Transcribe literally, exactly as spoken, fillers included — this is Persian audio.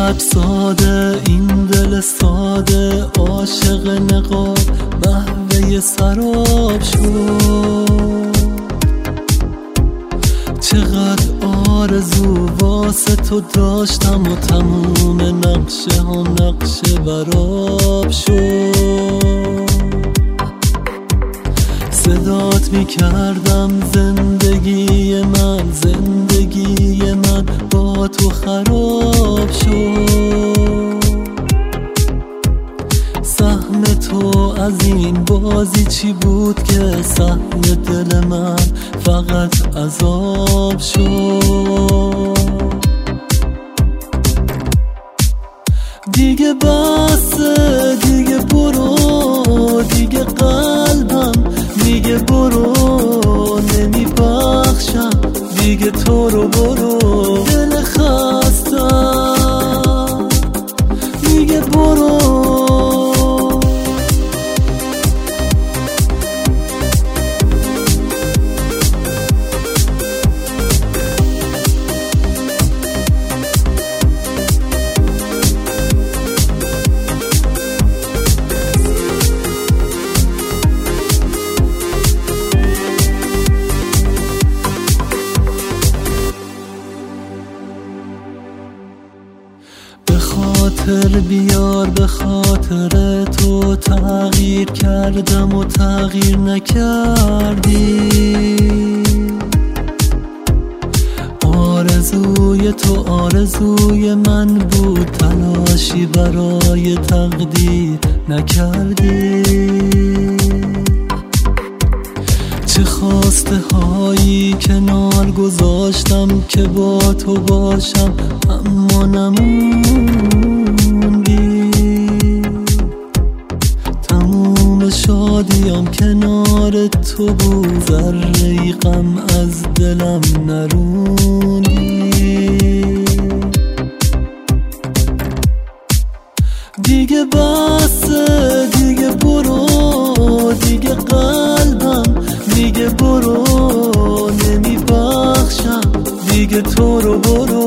چقدر ساده این دل ساده، عاشق نقاب محوه سراب شد. چقدر آرزو واسه تو داشتم و تموم نقشه ها نقشه براب شد. صدات میکردم زندگی من، زندگی من با تو خراب شد. سهم تو از این بازی چی بود که سهم دل من فقط عذاب شد. دیگه بسه، دیگه برو، دیگه قلبم دیگه برو، نمیبخشم دیگه تو رو برو. دل خستم دیگه برو. خاطر بیار، به خاطر تو تغییر کردم و تغییر نکردی. آرزوی تو آرزوی من بود، تلاشی برای تقدیر نکردی. چه خواسته هایی کنار گذاشتم که با تو باشم، اما نموندی. تموم شادیم کنار تو بود، ذره غم از دلم نروندی. دیگه بسه، دیگه برو، دیگه قلبم دیگه برو، نمیبخشم دیگه تو رو برو.